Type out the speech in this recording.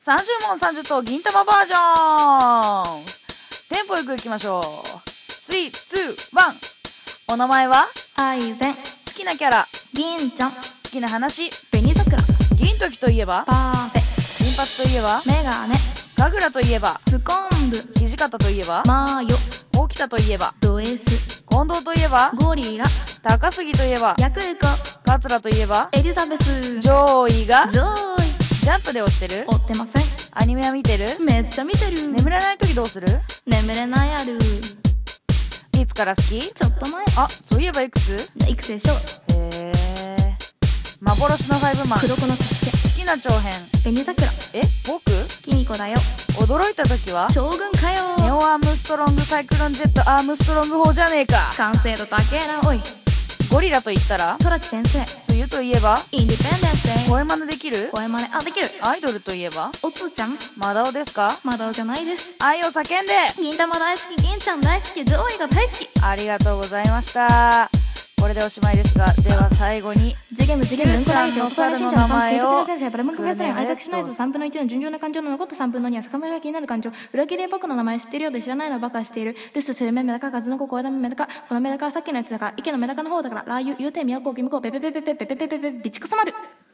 30問30答銀玉バージョン。テンポよくいきましょう。3、2、1。お名前は？ アイゼン。 好きなキャラ？ 銀ちゃん。 好きな話？ 紅桜。 銀時といえば？ パーフェ。 金髪といえば？ メガネ。 神楽といえば？ スコンブ。 土方といえば？ マヨ。 大北といえば？ ド S。 近藤といえば？ ゴリラ。 高杉といえば？ ヤクコ。 桂といえば？ エリザベス。 上位が？ ジョイ。 ジャンプで追ってる？ 追ってません。 アニメは見てる？ めっちゃ見てる。 眠れない時どうする？ 眠れないある。 いつから好き？ ちょっと前。 あ、そういえばいくつ？ いくつでしょう。 へえ。幻の5マン。 黒子の助け。 好きな長編。 紅桜。 僕？ キミコだよ。 驚いた時は？ 将軍かよ。 ネオアームストロングサイクロンジェットアームストロング砲じゃねえか。 完成度高えなおい。 ゴリラと言ったら？ トラチ先生。 梅雨といえば？ インディペンデンスデー。 声真似できる？ 声真似できる。 アイドルといえば？ おつーちゃん。 マダオですか？ まだじゃないです。 愛を叫んで。 銀玉大好き、銀ちゃん大好き、上位が大好き。 ありがとうございました。これでおしまいですが、では最後に次元無次元無うんこ大好き、お猿の名前を先生、バラムクベツラン、愛作しないぞ、3分の1の順調な感情の残った3分の2は坂村が気になる感情。裏切り僕の名前知ってるようで知らないのはバカしている。留守する目メダカ、数の子、声だめメダカ、このメダカはさっきのやつだから、池のメダカの方だから、ラー油、言うて、都、キムコ、ペペペペペペペペペペ、ビチクソマル。